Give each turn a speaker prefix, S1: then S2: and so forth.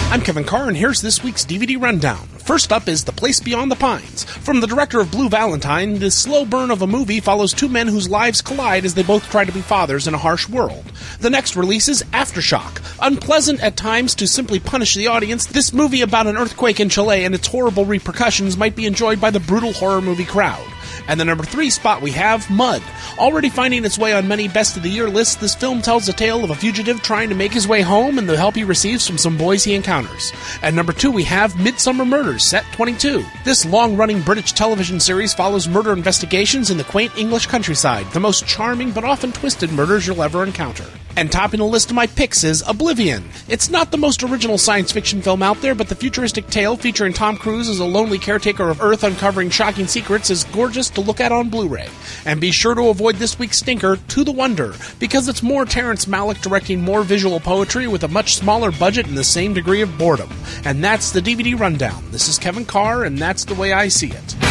S1: I'm Kevin Carr, and here's this week's DVD rundown. First up is The Place Beyond the Pines. From the director of Blue Valentine, this slow burn of a movie follows two men whose lives collide as they both try to be fathers in a harsh world. The next release is Aftershock. Unpleasant at times to simply punish the audience, this movie about an earthquake in Chile and its horrible repercussions might be enjoyed by the brutal horror movie crowd. And the number 3 spot we have Mud. Already finding its way on many Best of the Year lists, this film tells the tale of a fugitive trying to make his way home and the help he receives from some boys he encounters. At number 2 we have Midsummer Murders, set 22. This long-running British television series follows murder investigations in the quaint English countryside, the most charming but often twisted murders you'll ever encounter. And topping the list of my picks is Oblivion. It's not the most original science fiction film out there, but the futuristic tale featuring Tom Cruise as a lonely caretaker of Earth uncovering shocking secrets is gorgeous to look at on Blu-ray. And be sure to avoid this week's stinker, To the Wonder, because it's more Terrence Malick directing more visual poetry with a much smaller budget and the same degree of boredom. And that's the DVD rundown. This is Kevin Carr, and that's the way I see it.